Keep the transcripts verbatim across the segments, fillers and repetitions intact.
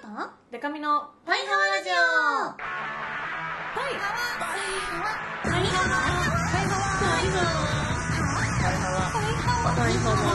とデカミのパイハワラジオ。 パイハワパイハワパイハワパイハワパイハワパイハワパイハワ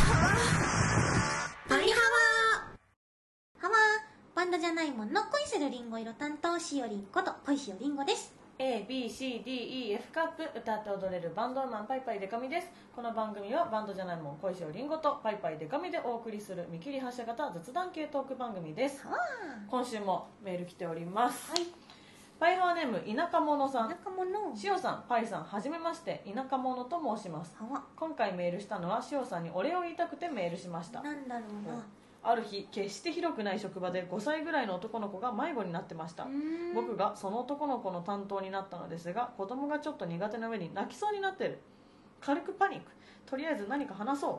パイハワ。ハワバンドじゃないもんの恋するリンゴ色担当しおりんこと恋しおりんごです。 エービーシーディーイーエフ カップ歌って踊れるバンドウーマンパイパイデカミです。この番組はバンドじゃないもん恋しおりんごとパイパイデカミでお送りする見切り発車型雑談系トーク番組です。今週もメール来ております。はい、パイハワネーム田舎者さん。 田舎者。 しおさん、パイさん、はじめまして、田舎者と申します。今回メールしたのはしおさんにお礼を言いたくてメールしました。 なんだろうな。 ある日、決して広くない職場でごさいぐらいの男の子が迷子になってました。僕がその男の子の担当になったのですが、子供がちょっと苦手な上に泣きそうになってる。軽くパニック。とりあえず何か話そう。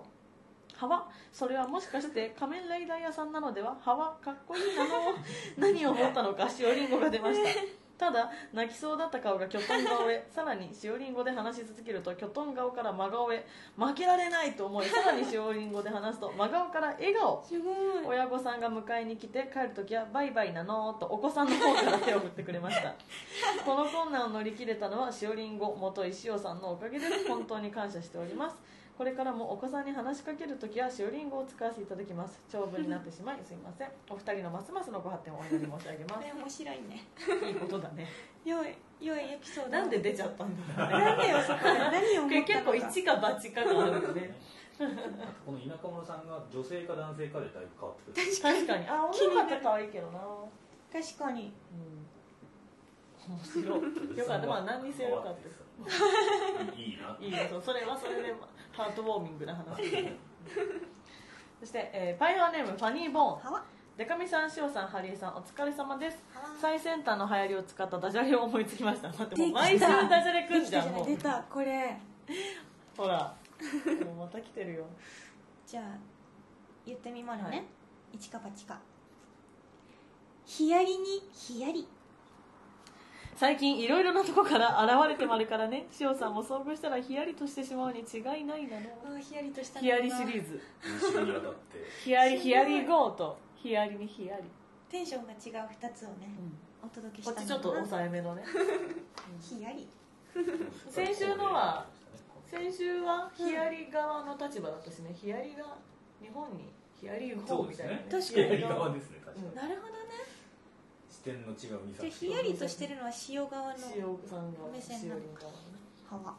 はわ、それはもしかして仮面ライダー屋さんなのでは。はわ、かっこいいなの。何を思ったのかしおりんごが出ました。ただ泣きそうだった顔がキョトン顔へ、さらにしおりんごで話し続けるとキョトン顔から真顔へ、負けられないと思い、さらにしおりんごで話すと真顔から笑顔。 すごい。 親御さんが迎えに来て、帰るときはバイバイなのとお子さんの方から手を振ってくれました。この困難を乗り切れたのはしおりんご元石尾さんのおかげです。本当に感謝しております。これからもお子さんに話しかけるときはしおりんごを使わせていただきます。長文になってしまいすいません。お二人のますますのご発展をお祈り申し上げます。 これ面白いね。 いいことだね。 良い良いエピソード。 なんで出ちゃったんだろうね。 なんでよ、そこで何を思ったのか。 結構一か八かがあるんでね。 この田舎者さんが女性か男性かでだいぶ変わってくる。 確かに。あ、女の子って可愛いけどな。 確かに。 うん。面白い。よかった。まあ何にせよよかったです。 いいな。 いいね。それはそれでハートウォーミングな話。そして、えー、パイハワネームファニーボーン。デカミさん、しおさん、ハリエさん、お疲れ様です。最先端の流行りを使ったダジャレを思いつきました。待って、もう毎週ダジャレくんじゃん。もう出たこれ。 ほら、もうまた来てるよ。 じゃあ言ってみまるね、はい、一か八か。ヒヤリにヒヤリ。 最近いろいろなとこから現れてまるからね。しおさんも遭遇したらヒヤリとしてしまうに違いないなの。 あ、ヒヤリとしたヒヤリシリーズ。 ヒヤリヒヤリゴーとヒヤリにヒヤリ。 テンションが違う二つをね、うん、お届けしたの。 こっちちょっと抑えめのね。 ヒヤリ。 先週のは先週はヒヤリ側の立場だったしね。ヒヤリが日本にヒヤリゴーみたいなね。 確かにヒヤリ側ですね。確かに。 なるほどね。 視点の違う二作。ヒヤリとしてるのは塩側の塩さんが目線なのか。はわ。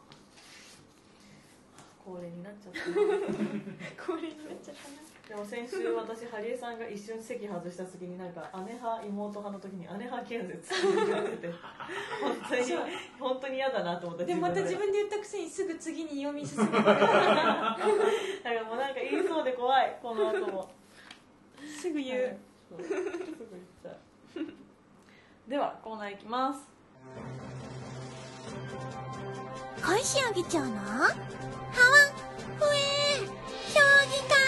恒例になっちゃった。 恒例になっちゃったな。 でも先週私ハリエさんが一瞬席外した時になんか姉派妹派の時に姉派建設って言われてて本当に本当に嫌だなと思った。 でもまた自分で言ったくせにすぐ次に読み進める。だからもうなんか言いそうで怖い。この後もすぐ言う。はい、 そうすぐ言っちゃう。ではコーナーいきます。 小石尾議長のハワフエ評議会。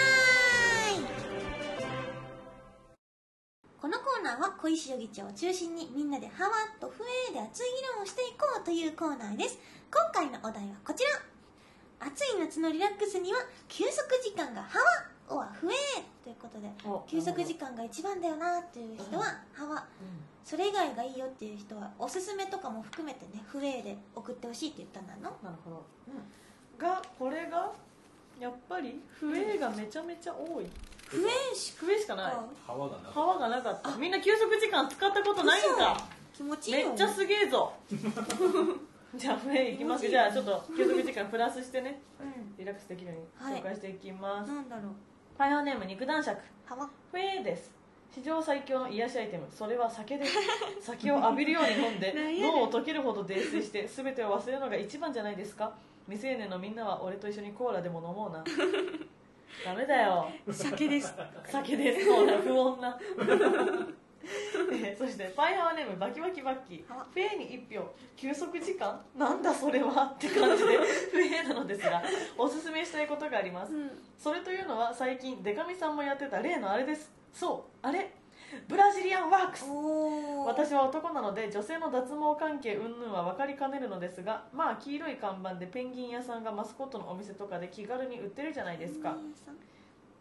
このコーナーは小石尾議長を中心にみんなでハワとフエで熱い議論をしていこうというコーナーです。今回のお題はこちら。暑い夏のリラックスには休息時間がハワはフエということで、休息時間が一番だよなっていう人はハワ、うん、それ以外がいいよっていう人はおすすめとかも含めてね、フエで送ってほしいって言ったんだの。 なるほど、うん、がこれがやっぱりフエがめちゃめちゃ多い。 フエしフエしかない。 ハワがなかった。 ハワがなかった。みんな休息時間使ったことないんか。 気持ちいいよ。 めっちゃすげえぞ。じゃあフエいきます。じゃあちょっと休息時間プラスしてね、うん、リラックスできるように紹介していきます。 はい、なんだろう。 パイハワネーム肉男爵。 ハワフエです。史上最強の癒しアイテム、それは酒です。酒を浴びるように飲んで脳を溶けるほど泥酔して全てを忘れるのが一番じゃないですか。未成年のみんなは俺と一緒にコーラでも飲もうな。ダメだよ。 酒です。 酒です。そうだ、不穏な。えー、そしてパイハワネームバキバキバッキー。フエに一票。休息時間なんだそれはって感じでフエなのですが、おすすめしたいことがあります、うん、それというのは最近デカミさんもやってた例のあれです。そう、あれブラジリアンワークス。私は男なので女性の脱毛関係云々は分かりかねるのですが、まあ黄色い看板でペンギン屋さんがマスコットのお店とかで気軽に売ってるじゃないですか。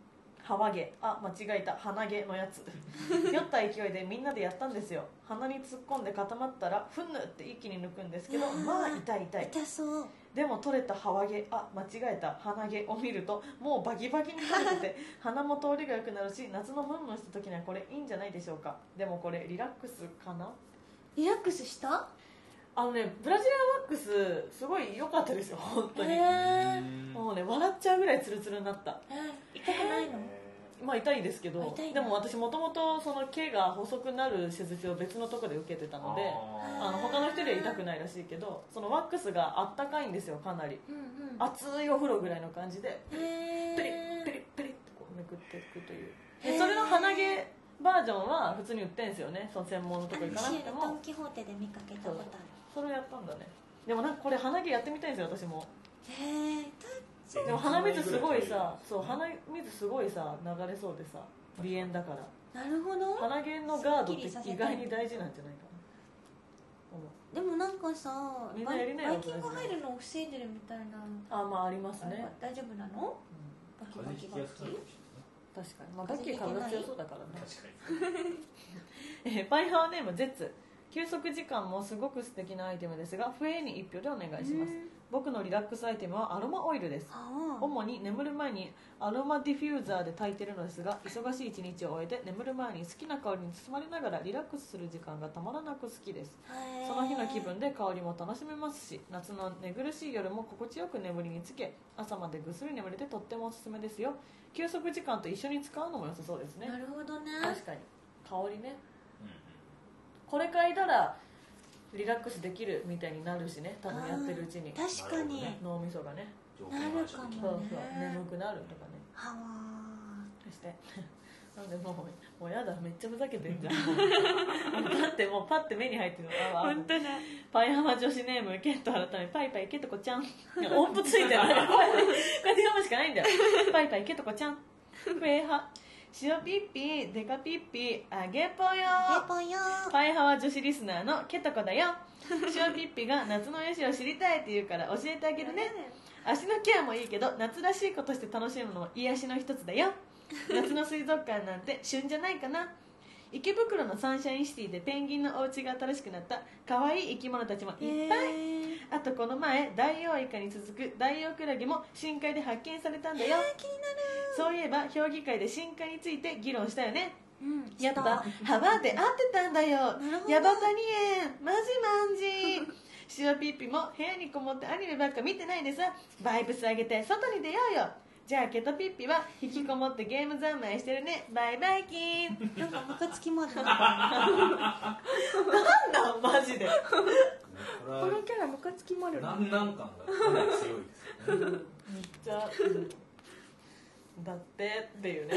ハワゲ、あ間違えた鼻毛のやつ酔った勢いでみんなでやったんですよ。鼻に突っ込んで固まったらふぬって一気に抜くんですけど、まあ痛い痛い。 痛そう。 でも取れたハワゲ、あ間違えた鼻毛を見るともうバキバキに取れてて鼻も通りが良くなるし、夏のムンムンした時にはこれいいんじゃないでしょうか。でもこれリラックスかな。 リラックスした？ あのね、ブラジリアンワックスすごい良かったですよ本当に。 へーもうね笑っちゃうぐらいツルツルになった。 えー、痛くないの？ まあ痛いですけど、 痛いなでも私もともとその毛が細くなる施術を別のところで受けてたので、あの他の人よりは痛くないらしいけど、そのワックスがあったかいんですよかなり。 うんうん。 熱いお風呂ぐらいの感じでへーペリッペリッペリッってこうめくっていくという。でそれの鼻毛バージョンは普通に売ってんですよね、その専門のとこ行かなくてドンも。 キホーテで見かけたことある。 それをやったんだね。でもなんかこれ鼻毛やってみたいんですよ私も。 へえ。 でも鼻水すごいさ、そう鼻水すごいさ流れそうでさ、鼻炎だから。 なるほど。 鼻毛のガードって意外に大事なんじゃないかな。 でもなんかさ、 みんなやりなよばい菌が入るのを防いでるみたいな。 あまあありますね。 大丈夫なの？バキバ風キバ邪ひきやすくなるキ。 かもしれないね。 確かに、まあ、バッキー体強そうだからね。 確かに。 えーパイハワネームゼッツ。休息時間もすごく素敵なアイテムですが、不永に一票でお願いします。僕のリラックスアイテムはアロマオイルです。 あ主に眠る前にアロマディフューザーで炊いてるのですが、忙しい一日を終えて眠る前に好きな香りに包まれながらリラックスする時間がたまらなく好きです。 あ。 その日の気分で香りも楽しめますし、夏の寝苦しい夜も心地よく眠りにつけ、朝までぐっすり眠れてとってもおすすめですよ。休息時間と一緒に使うのも良さそうですね。 なるほどね。 確かに香りね、 うんこれ嗅いだらリラックスできるみたいになるしね、多分やってるうちに確かに。 脳みそがね、 なるかもね。 そうそう眠くなるとかね。 はわそしてなんでもうもうやだ、めっちゃふざけてんじゃんだってもうパッて目に入ってるの。あー。本当だ。 パイハマ女子ネームケット改めパイパイケトコちゃん。音符ついてるこうやってこうやって読むしかないんだよ。パイパイケトコちゃん、フェハ塩ピッピデカピッピあげぽよペポよー。 パイハワ女子リスナーのケトコだよ。塩ピッピが夏の癒しを知りたいって言うから教えてあげるね。足のケアもいいけど夏らしいことして楽しむのも癒しの一つだよ。夏の水族館なんて旬じゃないかな。池袋のサンシャインシティでペンギンのお家が新しくなった可愛い生き物たちもいっぱい、 えーあとこの前ダイオウイカに続くダイオウクラゲも深海で発見されたんだよ。 気になる。 そういえば評議会で深海について議論したよね。 うん。 やっぱしたハワで合ってたんだよ。 なるほどヤバタニエンマジマンジ塩ピッピも部屋にこもってアニメばっか見てないでさ、バイブス上げて外に出ようよ。じゃあケトピッピは引きこもってゲーム三昧してるね。バイバイキンなんかムカつきまるな。 なんだマジでこれこのキャラムカつきまるな。 なんなん感がかなり強いですよね。 めっちゃ、うんだってっていうね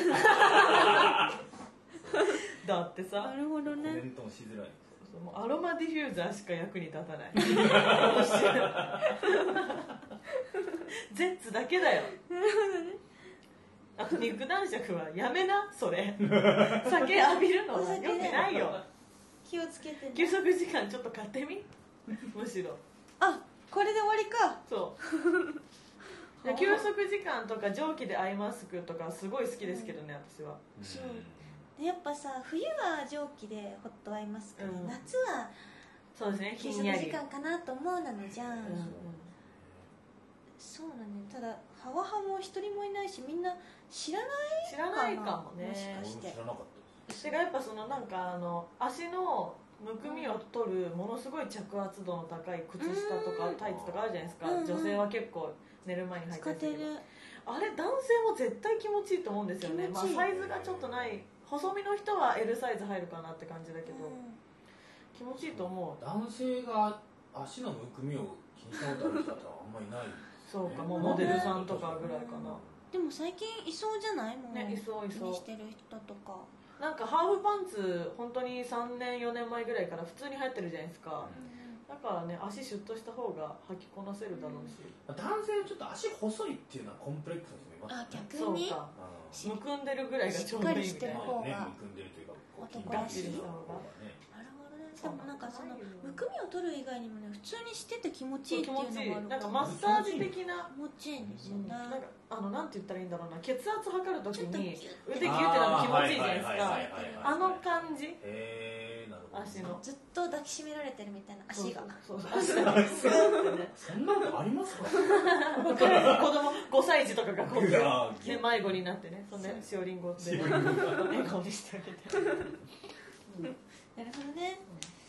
だってさなるほどね。 コメントもしづらい。 もうアロマディフューザーしか役に立たないゼッツだけだよ。あと肉男爵はやめなそれ酒浴びるのはよくないよ。 気をつけてね。 休息時間ちょっと買ってみむしろあ、これで終わりか。 そういや休息時間とか蒸気でアイマスクとかすごい好きですけどね、私は。 そうでやっぱさ、冬は蒸気でホットアイマスクで、 うん夏はそうですね、ひ休息んやり。 時間かなと思うなのじゃん、 うんうんそうだね。ただハワハも一人もいないし、みんな知らない知らないかもね。 もしかして知らなかったです。 てかやっぱそのなんかあの足のむくみを取るものすごい着圧度の高い靴下とかうんタイツとかあるじゃないですか、 うんうん女性は結構寝る前に履い使たりするけど、 ってる。 あれ男性も絶対気持ちいいと思うんですよね。まあ、 気持ちいいサイズがちょっとない細身の人は エル サイズ入るかなって感じだけど、 うん気持ちいいと思う。 男性が足のむくみを気にしたことある人はあんまりいない。 そうか、もうモデルさんとかぐらいかな。 でも最近いそうじゃないもんねいそういそう気にしてる人とか。 なんかハーフパンツ本当にさんねんよねんまえぐらいから普通に流行ってるじゃないですか、だからね足シュッとした方が履きこなせるだろうし、 男性ちょっと足細いっていうのはコンプレックスの人もいますあ、 ね。 逆にそうか、 しむくんでるぐらいがちょうどいいみたいな。 しっかりしてる方がね、むくんでるというかこう男らしい筋肉質な方がね。 なるほどね。 でもなんかそのむくみを取る以外にもね、普通にしてて気持ちいいっていうのもある。 なんかマッサージ的な気持ちいいんですよね、うん、 なんかあのなんて言ったらいいんだろうな、血圧測るときに腕ギュってなるの気持ちいいじゃないですか。あの感じ。 へー、なるほど。 足のずっと抱きしめられてるみたいな足が。 そうそうそう足がスーってね。 そんなのありますか？ 子供ごさい児とかがこうで迷子になってね、そんな塩リンゴで笑顔にしてあげて。 うん、なるほどね、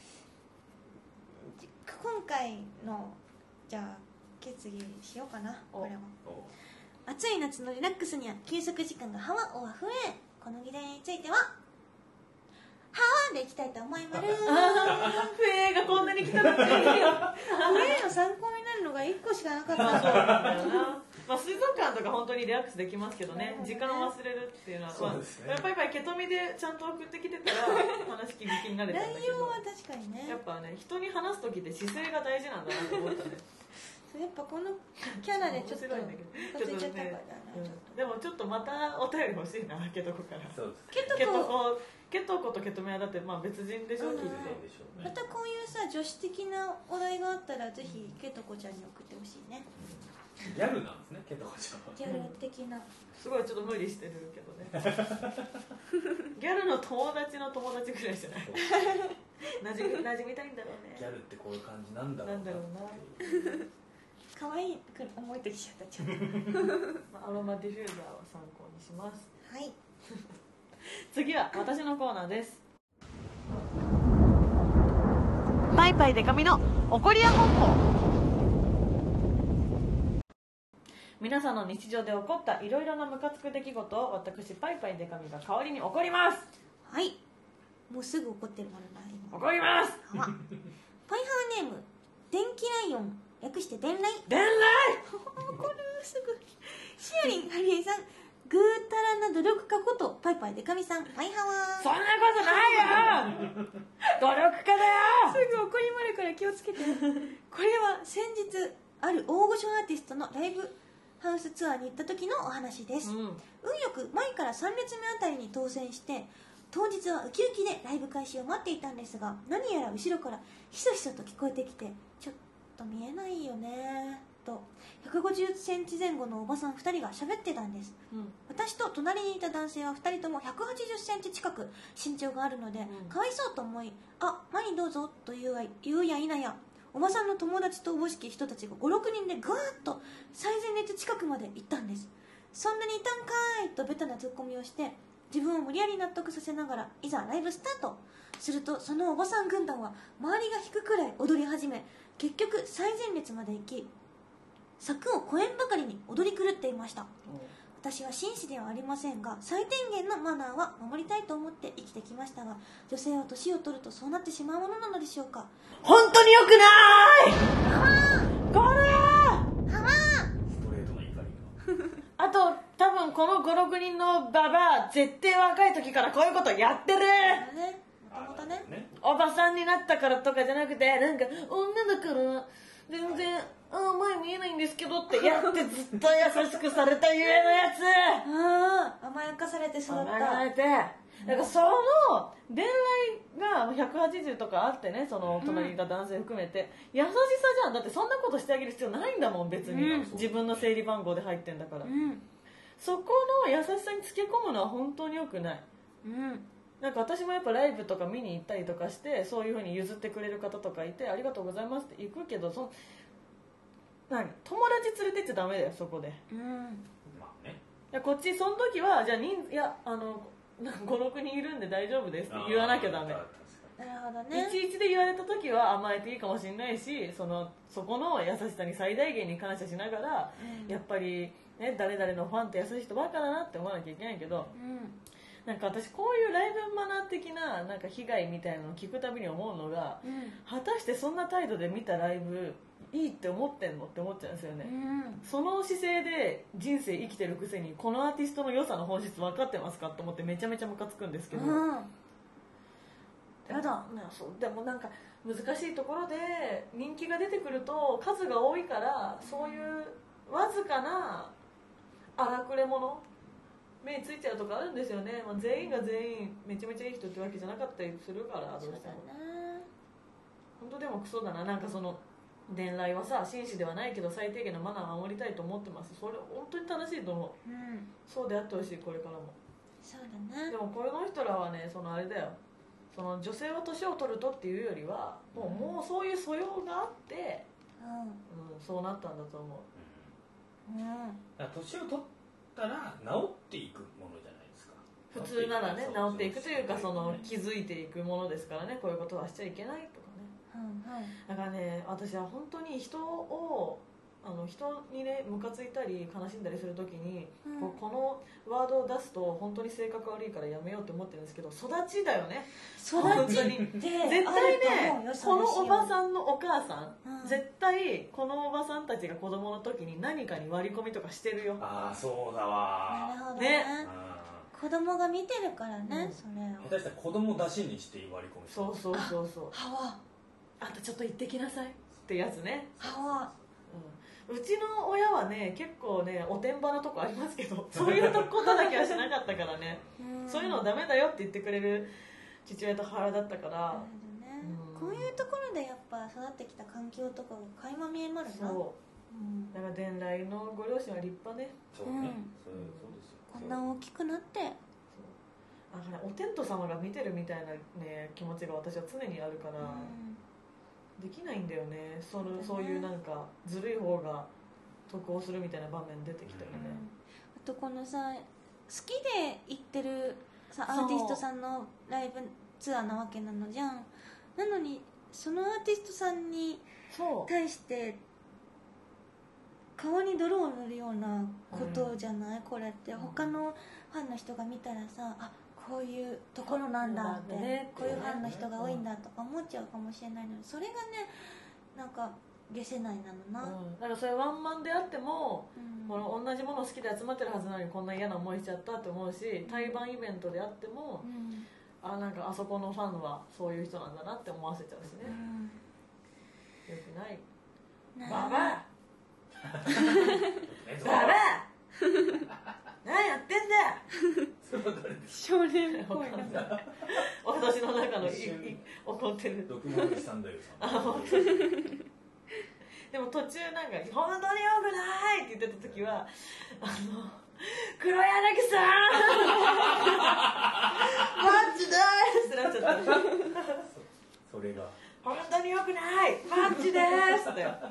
うん、今回のじゃあ決議しようかな。これは暑い夏のリラックスには休息時間がハワオは増え、この議題についてはハワでいきたいと思います。 笛がこんなに来たのに笛の参考になるのがいっこしかなかったんだよな。 まあ、水族館とか本当にリラックスできますけどね、時間を忘れるっていうのは、まあ、やっぱりケトミでちゃんと送ってきてたら話聞きになれたんだけど、 内容は確かにね、 やっぱね、人に話す時って姿勢が大事なんだなと思ったね。 やっぱこのキャラでちょっと面白いんだけど、ちょっとね、うん、でもちょっとまたお便り欲しいな、ケトコから。そうです。ケトコケトコとケトメはだってまあ別人でしょ、きっと。 またこういうさ女子的なお題があったらぜひケトコちゃんに送ってほしいね。 ギャルなんですね、ケトコちゃんは。 ギャル的な、 すごいちょっと無理してるけどね。ギャルの友達の友達ぐらいじゃない。なじみなじみたいんだろうね。 ギャルってこういう感じなんだろうな。 なんだろうな。 可愛いく思えてきちゃったちょっと。 アロマディフューザーを参考にします。 はい。 次は私のコーナーです。パイパイデカミの怒りや本舗。皆さんの日常で起こったいろいろなムカつく出来事を私パイパイデカミが代わりに怒ります。 はい。もうすぐ怒ってるからな今。 怒ります。 パイハーネーム電気ライオン、略して電雷。 電雷。 怒るすぐ。シアリンハリエさん、ぐーたらな努力家ことパイパイデカミさん、パイハワー。 そんなことないよ。努力家だよ。 すぐ怒りまるから気をつけて。これは先日ある大御所アーティストのライブハウスツアーに行った時のお話です、うん、運よく前からさん列目あたりに当選して、当日はウキウキでライブ開始を待っていたんですが、何やら後ろからひそひそと聞こえてきて、ちょっと見えないよねとひゃくごじゅっセンチ前後のおばさんふたりが喋ってたんです、うん、私と隣にいた男性はふたりともひゃくはちじゅっセンチ近く身長があるので、うん、かわいそうと思い、あ、前にどうぞと言うや、言うや否やおばさんの友達とおぼしき人たちがご、ろくにんでぐわーっと最前列近くまで行ったんです。そんなにいたんかーいとベタなツッコミをして自分を無理やり納得させながらいざライブスタートすると、そのおばさん軍団は周りが引くくらい踊り始め、結局最前列まで行き柵を越えんばかりに踊り狂っていました。私は紳士ではありませんが最低限のマナーは守りたいと思って生きてきましたが、女性は年を取るとそうなってしまうものなのでしょうか。 本当に良くないこれはストレートな怒りがあと多分このご、ろくにんのババア絶対若い時からこういうことやってる、 ね、もともとね、 おばさんになったからとかじゃなくて、なんか女だから全然あ前見えないんですけどってやってずっと優しくされたゆえのやつ。 ああ、甘やかされて育った。 甘やかされて、だからその恋愛がひゃくはちじゅうとかあってね、その隣にいた男性含めて、うん、優しさじゃん。だってそんなことしてあげる必要ないんだもん別に、うん、自分の整理番号で入ってんだから、うん、そこの優しさにつけ込むのは本当に良くない、うん、なんか私もやっぱライブとか見に行ったりとかしてそういう風に譲ってくれる方とかいてありがとうございますって行くけど、その何友達連れてっちゃダメだよそこで、うん、まあね、いやこっちその時はじゃあ人いやあのご、ろくにんいるんで大丈夫ですって言わなきゃダメ。 なるほどね。 いちいちで言われた時は甘えていいかもしれないし、そのそこの優しさに最大限に感謝しながら、うん、やっぱり、ね、誰々のファンって優しい人ばっかだなって思わなきゃいけないけど、うん、なんか私こういうライブマナー的な、なんか被害みたいなのを聞くたびに思うのが、うん、果たしてそんな態度で見たライブいいって思ってんのって思っちゃうんですよね、うん、その姿勢で人生生きてるくせにこのアーティストの良さの本質分かってますかと思ってめちゃめちゃムカつくんですけど、うん、やだ、そうでもなんか難しいところで人気が出てくると数が多いからそういうわずかな荒くれ者目ついちゃうとかあるんですよね、まあ、全員が全員めちゃめちゃいい人ってわけじゃなかったりするからどうしても。 本当でもクソだな。なんかその伝来はさ、紳士ではないけど最低限のマナーを守りたいと思ってます。それ本当に正しいと思う、 うん、 そうであってほしい、これからも。 そうだね。 でもこの人らはね、そのあれだよ、その女性は年を取るとっていうよりはもう、もうそういう素養があって、 うんうん、そうなったんだと思う。 うん、 だから年を取ったら治っていくものじゃないですか。 普通ならね、 そう治っていくというか、そのね気づいていくものですからね。こういうことはしちゃいけないとかね。 はいはい。 だからね、私は本当に人をあの人にねムカついたり悲しんだりするときに、 うんこうこのワードを出すと本当に性格悪いからやめようって思ってるんですけど、育ちだよね。 育ちって絶対あると思うよね、このおばん、 さんのお母さん、 うん絶対このおばさんたちが子供の時に何かに割り込みとかしてるよ。 ああそうだなわるほどねね。 あ子供が見てるからね、 うんそれを。 ー下手したら子供出しにして割り込みそうそうそうそう。 はわあんたちょっと行ってきなさいってやつね。 はわ。 うん、うちの親はね結構ねおてんばなとこありますけど、そういうことだけはしなかったからね、 うんそういうのダメだよって言ってくれる父親と母親だったからなるほどね、 うんこういうところでやっぱ育ってきた環境とかが垣間見えまるな。 そうんうだから伝来のご両親は立派ね。 そうね、 うんそうそうですよ。 こんな大きくなってそうだからお天道様が見てるみたいな、ね、気持ちが私は常にあるから、 うんできないんだよね。そのそうだねそういうなんかずるい方が得をするみたいな場面出てきたよね、 あとこのさ好きで行ってるさアそうーティストさんのライブツアーなわけなのじゃん。なのにそのアーティストさんにそう対して顔に泥を塗るようなことじゃない、これって他のファンの人が見たらさ、あこういうところなんだって、 そうなんだねこういうファンの人が多いんだとか思っちゃうかもしれないのに、それがねなんか下せないなのな、 うん、だからそれワンマンであっても、 うんこの同じもの好きで集まってるはずなのにこんな嫌な思いしちゃったって思うし、対バンイベントであっても、 うんあなんかあそこのファンはそういう人なんだなって思わせちゃうしね、 うんよくない。 なババアねババア何やってんだよそれは誰です少年っぽいわかんない私の中のい一瞬い怒ってる。 ドキュメンタリーサンダイルさん。 あ本当にでも途中なんか「本当によくない!」って言ってた時はあの黒柳さんマジですってなっちゃったそれが本当によくないマジですってうん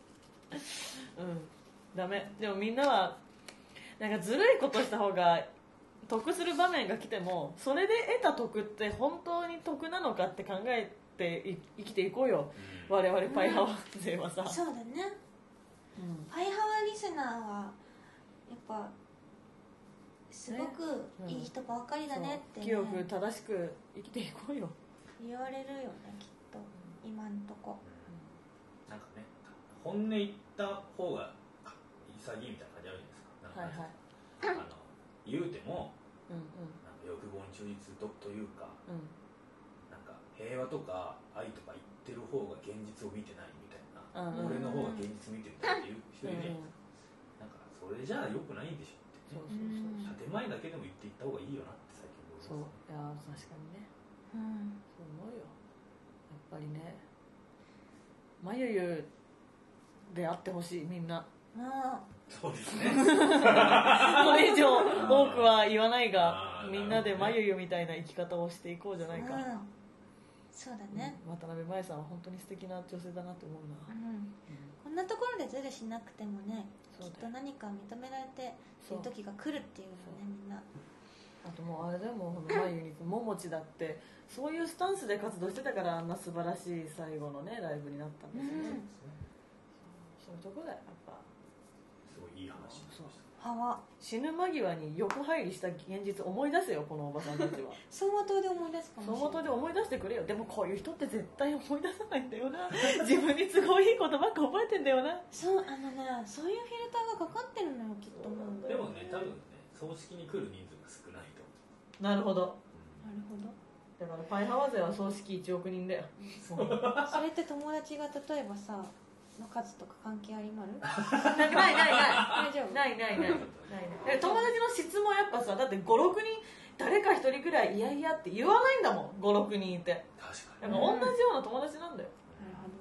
ダメ。でもみんなはなんかずるいことした方が得する場面が来ても、それで得た得って本当に得なのかって考えてい生きていこうよ、 うん我々パイハワ勢はさ、 そうだね。 うんパイハワリスナーはやっぱすごくいい人ばっかりだねって、ね清く正しく生きていこうよ。 言われるよねきっと今んとこ。 なんかね、本音言った方が潔いみたいな感じあるじゃないですか。なんかはいはい。 あの言うてもうんなんか欲望に忠実とというか、 うんうん。 なんか平和とか愛とか言ってる方が現実を見てないみたいな、 うん俺の方が現実見てるっていう人いるじゃうんないですか。なんかそれじゃあ良くないんでしょって、 そうそうそう建前だけでも言っていった方がいいよなって最近思いそう。 ます。 いや確かにね。 うんそう思うよ。やっぱりね。まゆゆであってほしいみんな。 まあそうですね。 それ以上多くは言わないがあ、ーみんなでまゆゆみたいな生き方をしていこうじゃないか。 うんそうだね、 うん渡辺麻衣さんは本当に素敵な女性だなと思うな。 うんこんなところでズルしなくてもね、きっそうだよと何か認められてそういう時が来るっていうのね、みんな。 あともうあれでもうまゆゆにももちだってそういうスタンスで活動してたからあんな素晴らしい最後のねライブになったんですよね、 うんそういうとこだよやっぱ。 すごいいい話になりました。 はわ死ぬ間際に横入りした現実思い出せよこのおばさんたちは。 走馬灯で思い出すかもしれない。 走馬灯で思い出してくれよ。でもこういう人って絶対思い出さないんだよな。自分に都合いいことばっか覚えてんだよな。 そうあのねそういうフィルターがかかってるのよきっと。もうでもね、多分ね、葬式に来る人数が少ないとなるほど。 思なるほど。 だからパイハワ勢は葬式いちおくにんだよ。 それって友達が例えばさの数とか関係ありまる？ ないないない大丈夫？ ないないないないない。友達の質もやっぱさだってごろくにん誰かひとりくらいいやいやって言わないんだもん。ごろくにんいて。 う。確かだから同じような友達なんだよ。 う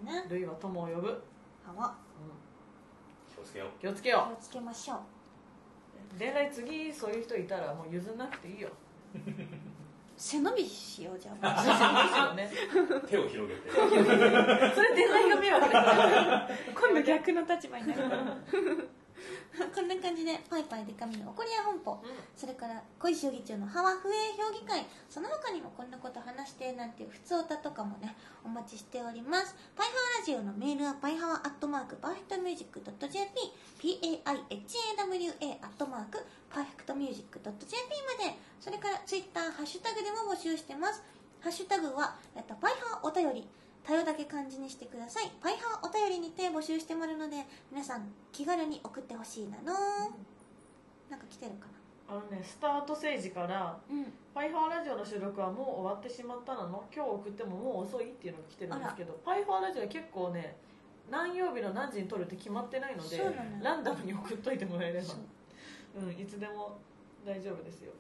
ね。 ルイは友を呼ぶ。 はわ、 気をつけよう。 気をつけよ気をつけましょう。 う。恋愛次そういう人いたらもう譲んなくていいよ。 背伸びしようじゃあ。 ね、 手を広げて。 それ恋愛が迷惑だ。 今度逆の立場になる。こんな感じでパイパイデカミの怒りや本舗、 うんそれから小石議長のハワ不営評議会、その他にもこんなこと話してなんていう普通歌とかもねお待ちしております。パイハワラジオのメールはパイハワアットマークパーフェクトミュージックドット ジェーピー パイハワアットマークパーフェクトミュージックドット ジェーピー まで。それからツイッターハッシュタグでも募集してます。ハッシュタグはえっとパイハワお便り、多様だけ漢字にしてください。パイハワお便りにて募集してもらうので皆さん気軽に送ってほしいなの。なんか来てるかあのね、スタート政治からな。うんパイハワラジオの収録はもう終わってしまったなの、今日送ってももう遅いっていうのが来てるんですけど、パイハワラジオは結構ね何曜日の何時に撮るって決まってないので、 そうなのよランダムに送っといてもらえればそう、 うん、いつでも大丈夫ですよ。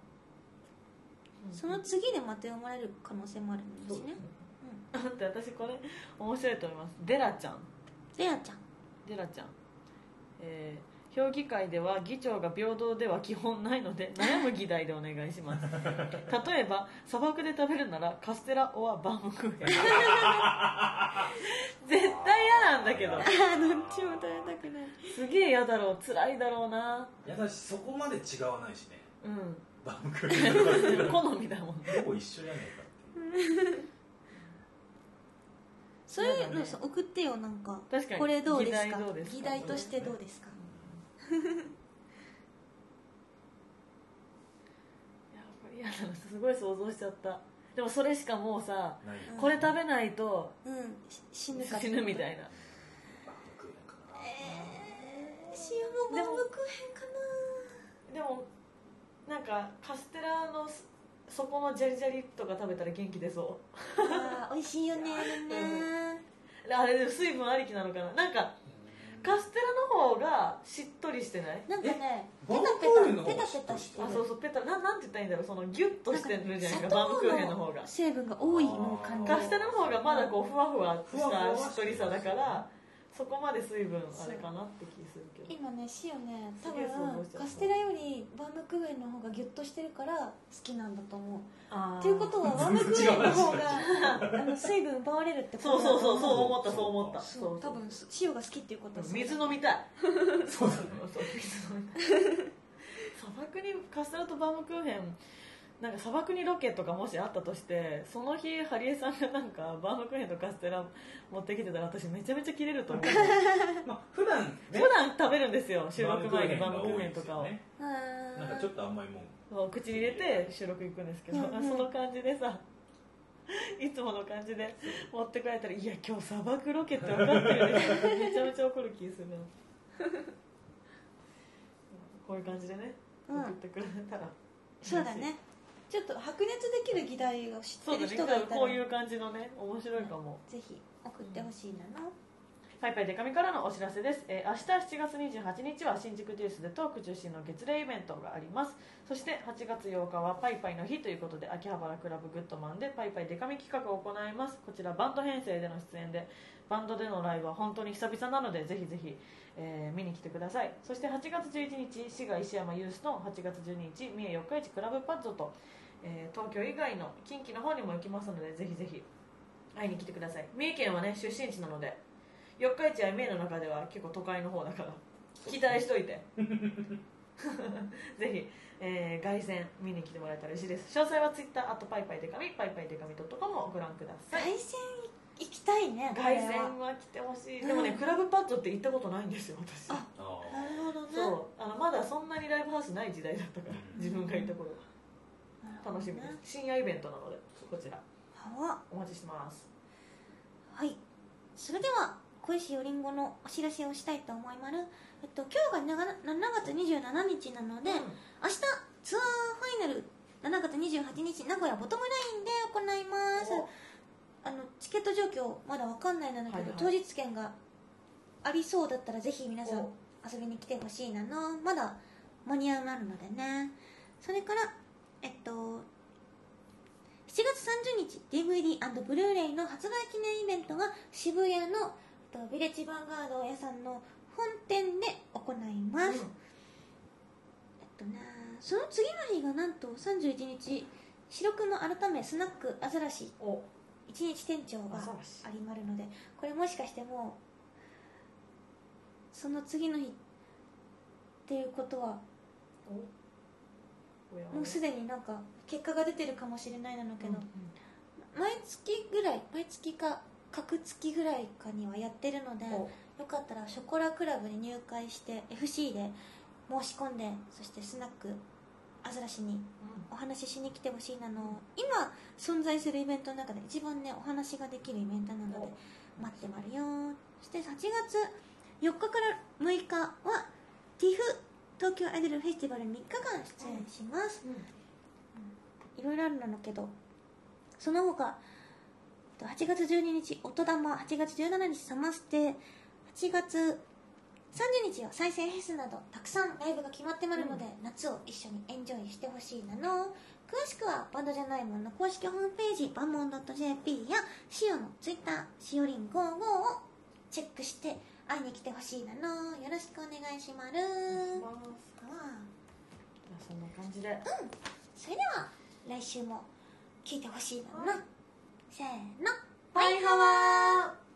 その次でまた読まれる可能性もあるんですね。 だって私これ面白いと思います。デラちゃんレアちゃん、 デラちゃん、えー評議会では議長が平等では基本ないので悩む議題でお願いします。例えば砂漠で食べるならカステラオアバームクーヘン。絶対嫌なんだけど、 あーどっちも食べたくない。 すげえ嫌だろう、辛いだろうな。 いやだしそこまで違わないしね。 うんバームクーヘンとかする好みだもんね。 ほぼ一緒じゃねえかっていう。 そういうのさ送ってよ、なんか確かにこれどうですか、 議題どうですか議題としてどうですか。 いやこれ嫌だな、すごい想像しちゃった。でもそれしかもうさ、 ないうんこれ食べないとうんし死ぬか死ぬみたいな。 バームクーヘンかな。 えー、塩もバームクーヘンかでもなんかカステラの底のジャリジャリとか食べたら元気出そな。あー美味しいよねあれね。 う。あれでも水分ありきなのかな。なんかカステラの方がしっとりしてない？ なんかねえペタバームクーヘンの方がペタペタペタしてる。 あ、そうそうペタな、なんて言ったらいいんだろう、そのギュッとしてるじゃないですか、 砂糖バームクーヘンの方が。 成分が多いのを感じる。 カステラの方がまだこうふわふわしふわふわたしっとりさだからそこまで水分あれかなって気するけど。 今ね塩ね多すげえ想像分しちゃったカステラよりバームクーヘンの方がギュッとしてるから好きなんだと思う。 あーっていうことはバームクーヘンの方があの水分奪われるってことそうだとそう思そうそう思ったそう思った。 そう多分塩が好きっていうことはそうだ水飲みたい。 そうだね。 そう水飲みたい。砂漠にカステラとバームクーヘン、なんか砂漠にロケとかもしあったとしてその日ハリエさんがなんかバームクーヘンとカステラ持ってきてたら私めちゃめちゃキレると思う。 まあ普段ね普段食べるんですよ、収録前にバームクーヘンとかを、 ね。 あーなんかちょっと甘いもん。 そう口に入れて収録行くんですけど、 うんうんその感じでさいつもの感じで持って帰ったら、いや今日砂漠ロケって分かってるねってめちゃめちゃ怒る気するな。こういう感じでねうん送ってくれたら、 そうだね。ちょっと白熱できる議題を知っそうだね、 てる人がいたらこういう感じのね面白いかも。 ぜひ送ってほしいなの。 パイパイデカミからのお知らせです、えー、明日しちがつにじゅうはちにちは新宿デュースでトーク中心の月例イベントがあります。そしてはちがつようかはパイパイの日ということで秋葉原クラブグッドマンでパイパイデカミ企画を行います。こちらバンド編成での出演で、バンドでのライブは本当に久々なのでぜひぜひ、えー見に来てください。そしてはちがつじゅういちにち滋賀石山ユースのはちがつじゅうににち三重四日市クラブパッゾと、えー東京以外の近畿の方にも行きますのでぜひぜひ会いに来てください。三重県はね出身地なので、四日市は三重の中では結構都会の方だから期待しといてぜひ、えー、凱旋見に来てもらえたら嬉しいです。詳細はツイッターあとパイパイデカミパイパイデカミ .com をご覧ください。 凱旋行きたいね。こ凱れは旋は来てほしい。でもね、クラブパッドって行ったことないんですよ私。 ああなるほどね。 そうあのまだそんなにライブハウスない時代だったから、 うん自分がいた頃はなるほどね楽しみです。深夜イベントなのでこちらはわお待ちしてます。 はい。それでは小石よりんごのお知らせをしたいと思います。えっと今日がしちがつにじゅうしちにちなので、 うん明日ツアーファイナルしちがつにじゅうはちにち名古屋ボトムラインで行います。あのチケット状況まだわかんないなんだけど、 はいはい当日券がありそうだったらぜひ皆さんお遊びに来てほしいなの。まだ間に合うなるのでね。それからえっとしちがつさんじゅうにち ディーブイディー ブルーレイの発売記念イベントが渋谷のとヴィレッジヴァンガード屋さんの本店で行います、 うんえっとなその次の日がなんとさんじゅういちにち白熊改めスナックアザラシお一日店長がアザラシありまるので、これもしかしてもうその次の日っていうことはおやもうすでになんか結果が出てるかもしれないのだけど、 うんうん毎月ぐらい毎月か各月ぐらいかにはやってるので、 およかったらショコラクラブに入会して エフシー で申し込んで、そしてスナックアザラシにお話ししに来てほしいなの、今存在するイベントの中で一番ねお話ができるイベントなので待ってまるよ。そしてはちがつよっかからむいかは ティフ 東京アイドルフェスティバルみっかかん出演します、 うんいろいろあるんだけど、その他はちがつじゅうににち音玉、はちがつじゅうしちにちサマステ、はちがつさんじゅうにちは再生フェスなどたくさんライブが決まってまるので、うん、夏を一緒にエンジョイしてほしいなの。詳しくはバンドじゃないもんの公式ホームページバンモン .jp やシオのツイッターしおりんごじゅうごをチェックして会いに来てほしいなの。よろしくお願いしまる。 そんな感じで、 うん、それでは来週も聞いてほしいなの、せーの、 バイハワー。